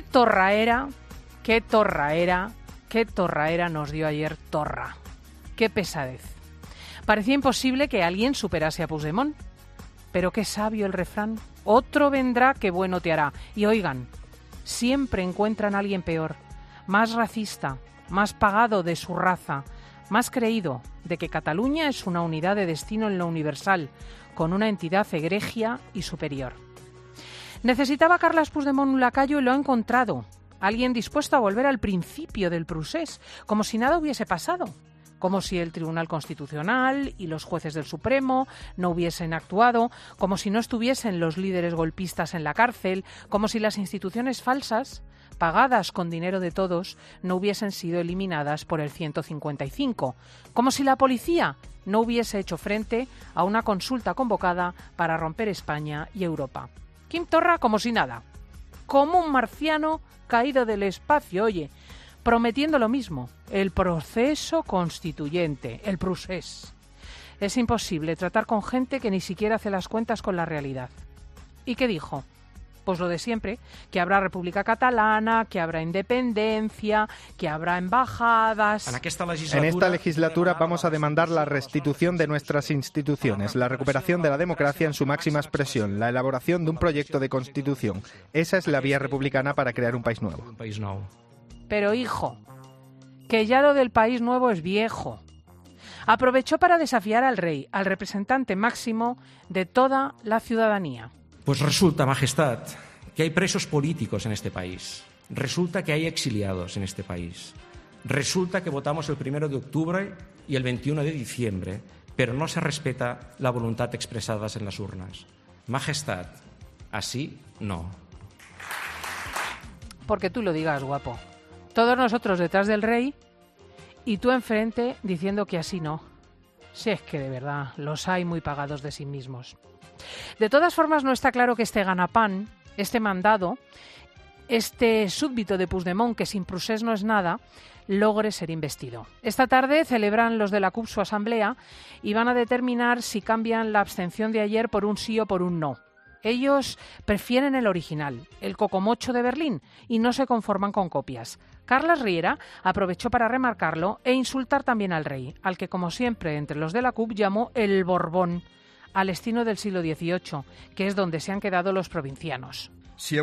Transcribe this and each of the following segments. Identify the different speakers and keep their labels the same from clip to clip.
Speaker 1: ¡Qué torraera nos dio ayer Torra! ¡Qué pesadez! Parecía imposible que alguien superase a Puigdemont. Pero qué sabio el refrán. Otro vendrá que bueno te hará. Y oigan, siempre encuentran a alguien peor, más racista, más pagado de su raza, más creído de que Cataluña es una unidad de destino en lo universal, con una entidad egregia y superior. Necesitaba Carles Puigdemont un lacayo y lo ha encontrado. Alguien dispuesto a volver al principio del procés, como si nada hubiese pasado. Como si el Tribunal Constitucional y los jueces del Supremo no hubiesen actuado, como si no estuviesen los líderes golpistas en la cárcel, como si las instituciones falsas, pagadas con dinero de todos, no hubiesen sido eliminadas por el 155, como si la policía no hubiese hecho frente a una consulta convocada para romper España y Europa. Quim Torra como si nada, como un marciano caído del espacio, oye, prometiendo lo mismo, el proceso constituyente, el procés. Es imposible tratar con gente que ni siquiera hace las cuentas con la realidad. ¿Y qué dijo? Pues lo de siempre, que habrá República Catalana, que habrá independencia, que habrá embajadas.
Speaker 2: En esta legislatura vamos a demandar la restitución de nuestras instituciones, la recuperación de la democracia en su máxima expresión, la elaboración de un proyecto de constitución. Esa es la vía republicana para crear un país nuevo.
Speaker 1: Pero hijo, que ya lo del país nuevo es viejo. Aprovechó para desafiar al rey, al representante máximo de toda la ciudadanía.
Speaker 3: Pues resulta, Majestad, que hay presos políticos en este país. Resulta que hay exiliados en este país. Resulta que votamos el 1 de octubre y el 21 de diciembre, pero no se respeta la voluntad expresada en las urnas. Majestad, así no.
Speaker 1: Porque tú lo digas, guapo. Todos nosotros detrás del rey y tú enfrente diciendo que así no. Si es que de verdad los hay muy pagados de sí mismos. De todas formas, no está claro que este ganapán, este mandado, este súbdito de Puigdemont, que sin procés no es nada, logre ser investido. Esta tarde celebran los de la CUP su asamblea y van a determinar si cambian la abstención de ayer por un sí o por un no. Ellos prefieren el original, el cocomocho de Berlín, y no se conforman con copias. Carles Riera aprovechó para remarcarlo e insultar también al rey, al que, como siempre, entre los de la CUP llamó el Borbón, al estilo del siglo XVIII, que es donde se han quedado los provincianos.
Speaker 4: Si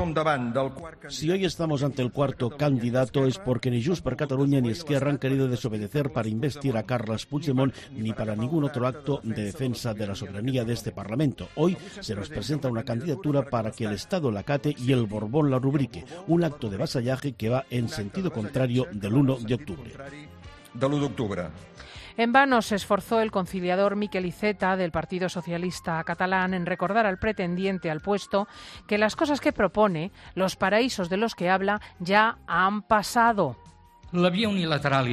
Speaker 4: hoy estamos ante el cuarto candidato es porque ni Junts per Catalunya ni Esquerra han querido desobedecer para investir a Carles Puigdemont ni para ningún otro acto de defensa de la soberanía de este Parlamento. Hoy se nos presenta una candidatura para que el Estado la acate y el Borbón la rubrique, un acto de vasallaje que va en sentido contrario del 1 de octubre.
Speaker 1: En vano se esforzó el conciliador Miquel Iceta del Partido Socialista Catalán en recordar al pretendiente al puesto que las cosas que propone, los paraísos de los que habla, ya han pasado.
Speaker 5: La vía unilateral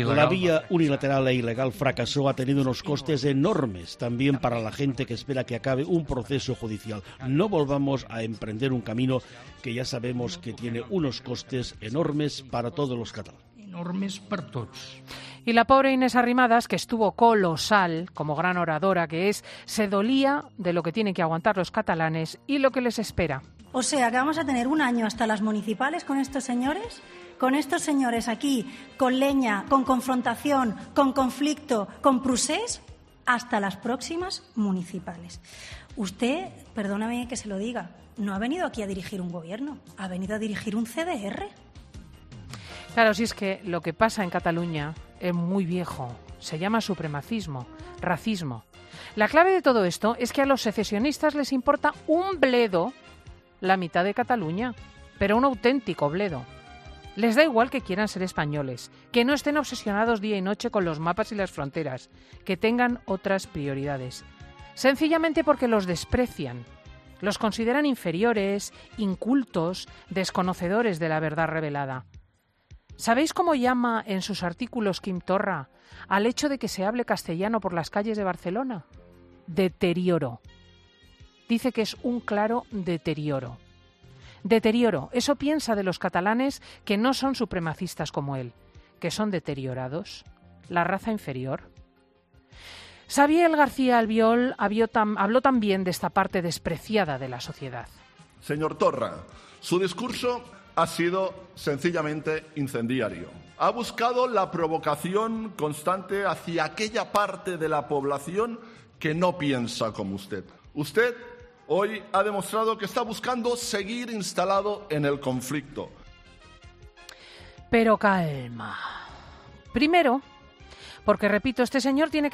Speaker 4: e ilegal fracasó, ha tenido unos costes enormes también para la gente que espera que acabe un proceso judicial. No volvamos a emprender un camino que ya sabemos que tiene unos costes enormes para todos los catalanes.
Speaker 5: Enormes per tots.
Speaker 1: Y la pobre Inés Arrimadas, que estuvo colosal, como gran oradora que es, se dolía de lo que tienen que aguantar los catalanes y lo que les espera.
Speaker 6: O sea, que vamos a tener un año hasta las municipales con estos señores aquí, con leña, con confrontación, con conflicto, con procés, hasta las próximas municipales. Usted, perdóname que se lo diga, no ha venido aquí a dirigir un gobierno, ha venido a dirigir un CDR.
Speaker 1: Claro, si es que lo que pasa en Cataluña es muy viejo, se llama supremacismo, racismo. La clave de todo esto es que a los secesionistas les importa un bledo la mitad de Cataluña, pero un auténtico bledo. Les da igual que quieran ser españoles, que no estén obsesionados día y noche con los mapas y las fronteras, que tengan otras prioridades. Sencillamente porque los desprecian, los consideran inferiores, incultos, desconocedores de la verdad revelada. ¿Sabéis cómo llama en sus artículos Quim Torra al hecho de que se hable castellano por las calles de Barcelona? Deterioro. Dice que es un claro deterioro. Deterioro. Eso piensa de los catalanes que no son supremacistas como él, que son deteriorados, la raza inferior. Xavier García Albiol habló también de esta parte despreciada de la sociedad.
Speaker 7: Señor Torra, su discurso ha sido sencillamente incendiario. Ha buscado la provocación constante hacia aquella parte de la población que no piensa como usted. Usted hoy ha demostrado que está buscando seguir instalado en el conflicto.
Speaker 1: Pero calma. Primero, porque repito, este señor tiene que